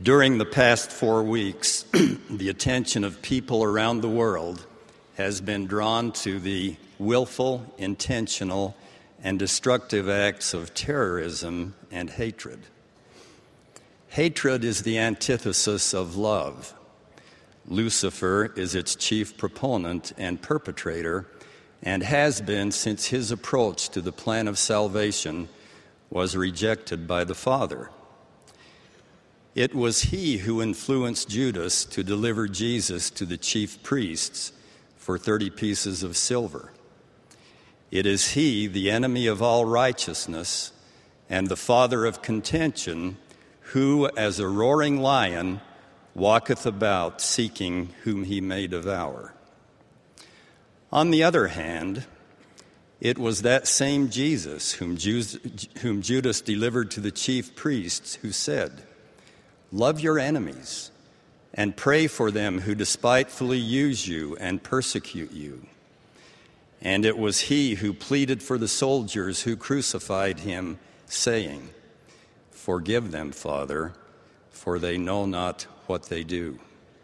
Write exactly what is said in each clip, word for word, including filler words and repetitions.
During the past four weeks, the attention of people around the world has been drawn to the willful, intentional, and destructive acts of terrorism and hatred. Hatred is the antithesis of love. Lucifer is its chief proponent and perpetrator, and has been since his approach to the plan of salvation was rejected by the Father. It was he who influenced Judas to deliver Jesus to the chief priests for thirty pieces of silver. It is he, the enemy of all righteousness and the father of contention, who, as a roaring lion, walketh about seeking whom he may devour. On the other hand, it was that same Jesus whom, Jews, whom Judas delivered to the chief priests who said, "Love your enemies and pray for them who despitefully use you and persecute you." And it was he who pleaded for the soldiers who crucified him, saying, "Forgive them, Father, for they know not what they do."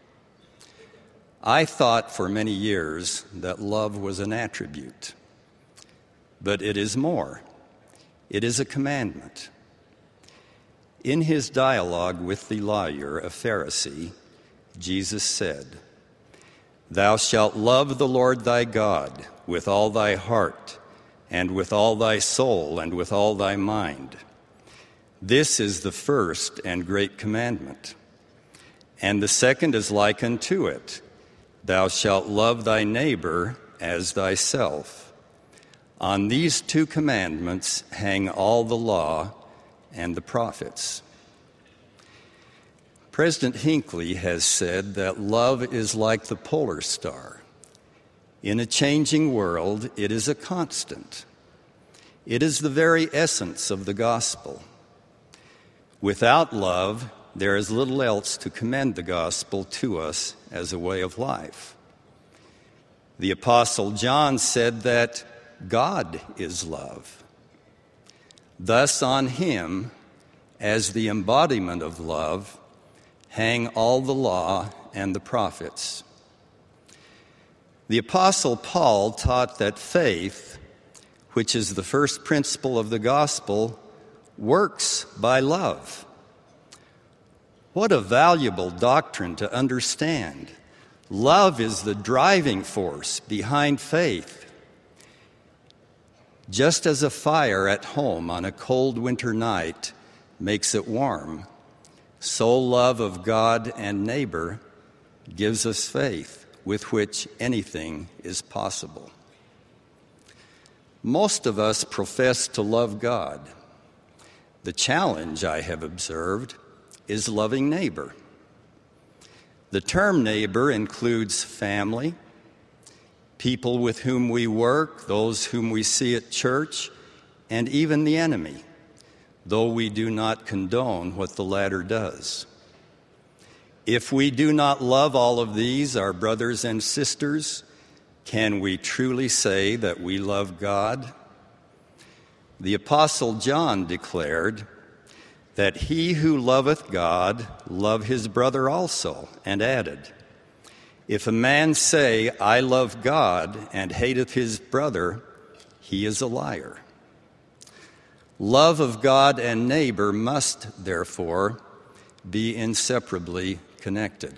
I thought for many years that love was an attribute, but it is more. It is a commandment. In his dialogue with the lawyer, a Pharisee, Jesus said, "Thou shalt love the Lord thy God with all thy heart, and with all thy soul, and with all thy mind. This is the first and great commandment. And the second is like unto it, Thou shalt love thy neighbor as thyself. On these two commandments hang all the law and the prophets." President Hinckley has said that love is like the polar star. In a changing world, it is a constant. It is the very essence of the gospel. Without love, there is little else to commend the gospel to us as a way of life. The Apostle John said that God is love. Thus on him, as the embodiment of love, hang all the law and the prophets. The Apostle Paul taught that faith, which is the first principle of the gospel, works by love. What a valuable doctrine to understand. Love is the driving force behind faith. Just as a fire at home on a cold winter night makes it warm, so love of God and neighbor gives us faith with which anything is possible. Most of us profess to love God. The challenge, I have observed, is loving neighbor. The term neighbor includes family, people with whom we work, those whom we see at church, and even the enemy, though we do not condone what the latter does. If we do not love all of these, our brothers and sisters, can we truly say that we love God? The Apostle John declared that he who loveth God love his brother also, and added, "If a man say, I love God, and hateth his brother, he is a liar." Love of God and neighbor must, therefore, be inseparably connected.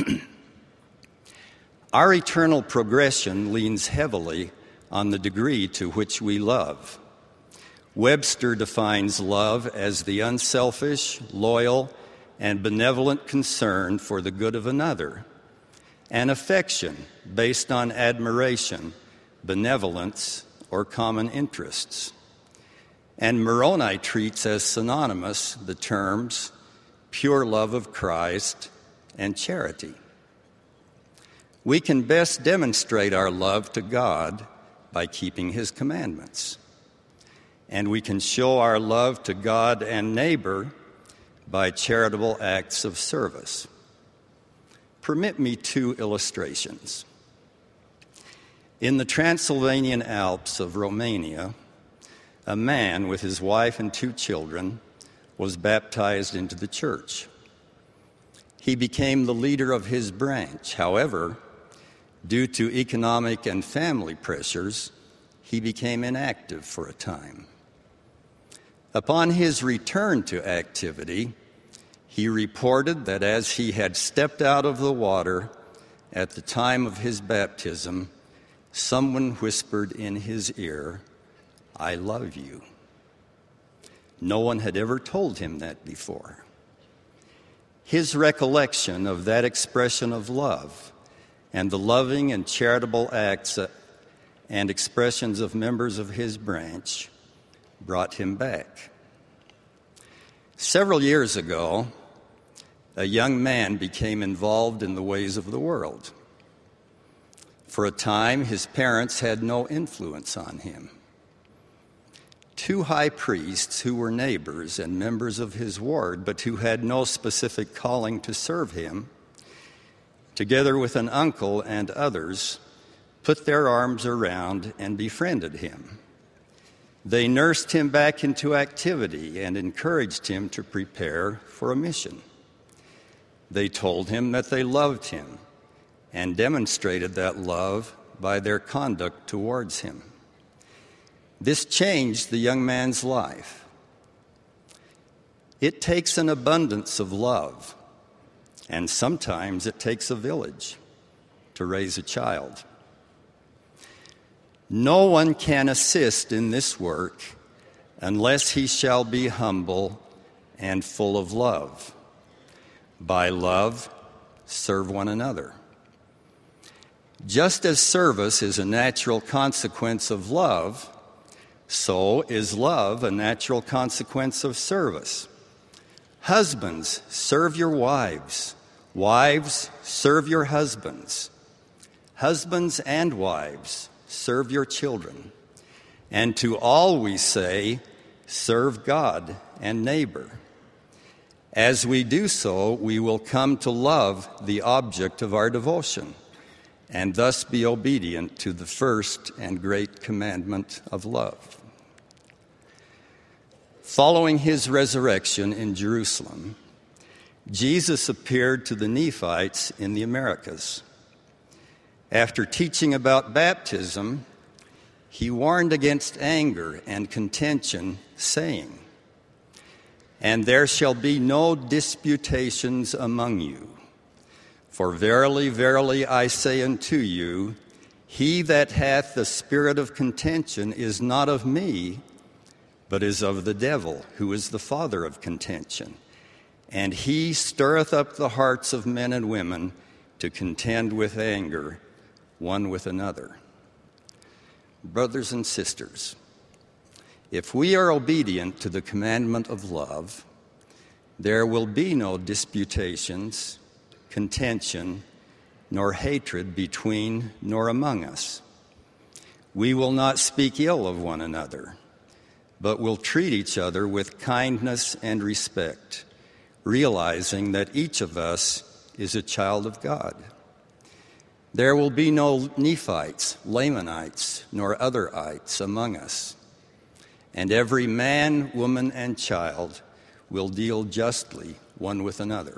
Our eternal progression leans heavily on the degree to which we love. Webster defines love as the unselfish, loyal, and benevolent concern for the good of another, and affection based on admiration, benevolence, or common interests. And Moroni treats as synonymous the terms pure love of Christ and charity. We can best demonstrate our love to God by keeping his commandments. And we can show our love to God and neighbor by charitable acts of service. Permit me two illustrations. In the Transylvanian Alps of Romania, a man with his wife and two children was baptized into the church. he became the leader of his branch. However, due to economic and family pressures, he became inactive for a time. Upon his return to activity, he reported that as he had stepped out of the water at the time of his baptism, someone whispered in his ear, "I love you." No one had ever told him that before. His recollection of that expression of love and the loving and charitable acts and expressions of members of his branch brought him back. Several years ago, a young man became involved in the ways of the world. For a time, his parents had no influence on him. Two high priests who were neighbors and members of his ward, but who had no specific calling to serve him, together with an uncle and others, put their arms around and befriended him. They nursed him back into activity and encouraged him to prepare for a mission. They told him that they loved him and demonstrated that love by their conduct towards him. This changed the young man's life. It takes an abundance of love, and sometimes it takes a village to raise a child. No one can assist in this work unless he shall be humble and full of love. By love, serve one another. Just as service is a natural consequence of love, so is love a natural consequence of service. Husbands, serve your wives. Wives, serve your husbands. Husbands and wives, serve your children. And to all we say, serve God and neighbor. As we do so, we will come to love the object of our devotion, and thus be obedient to the first and great commandment of love. Following his resurrection in Jerusalem, Jesus appeared to the Nephites in the Americas. After teaching about baptism, he warned against anger and contention, saying, "And there shall be no disputations among you. For verily, verily, I say unto you, he that hath the spirit of contention is not of me, but is of the devil, who is the father of contention. And he stirreth up the hearts of men and women to contend with anger, one with another." Brothers and sisters, if we are obedient to the commandment of love, there will be no disputations, contention, nor hatred between nor among us. We will not speak ill of one another, but will treat each other with kindness and respect, realizing that each of us is a child of God. There will be no Nephites, Lamanites, nor otherites among us, and every man, woman, and child will deal justly one with another.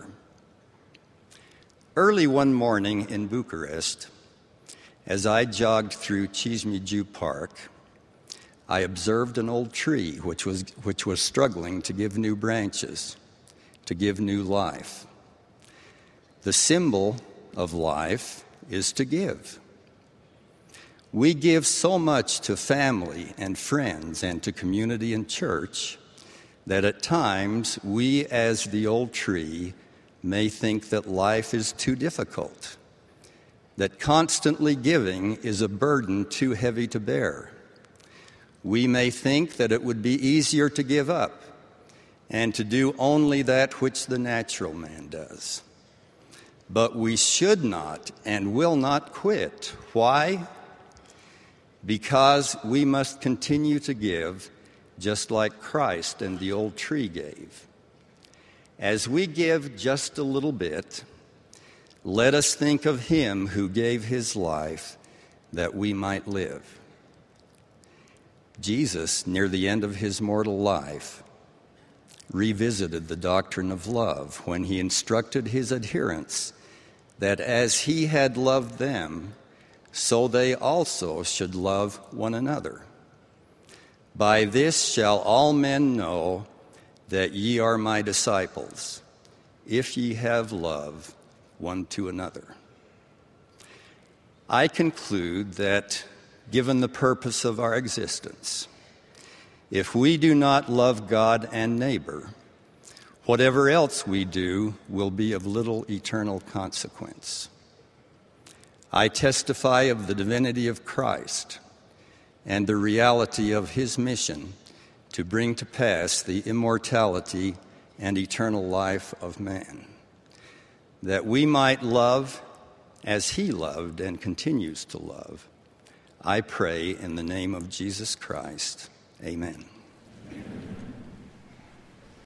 Early one morning in Bucharest, as I jogged through Cizmigiu Park, I observed an old tree which was, which was struggling to give new branches, to give new life. The symbol of life is to give. We give so much to family and friends and to community and church that at times we, as the old tree, may think that life is too difficult, that constantly giving is a burden too heavy to bear. We may think that it would be easier to give up and to do only that which the natural man does. But we should not and will not quit. Why? Because we must continue to give just like Christ and the old tree gave. As we give just a little bit, let us think of him who gave his life that we might live. Jesus, near the end of his mortal life, revisited the doctrine of love when he instructed his adherents that as he had loved them, so they also should love one another. By this shall all men know that ye are my disciples, if ye have love one to another. I conclude that, given the purpose of our existence, if we do not love God and neighbor, whatever else we do will be of little eternal consequence. I testify of the divinity of Christ and the reality of his mission to bring to pass the immortality and eternal life of man, that we might love as he loved and continues to love. I pray in the name of Jesus Christ. Amen.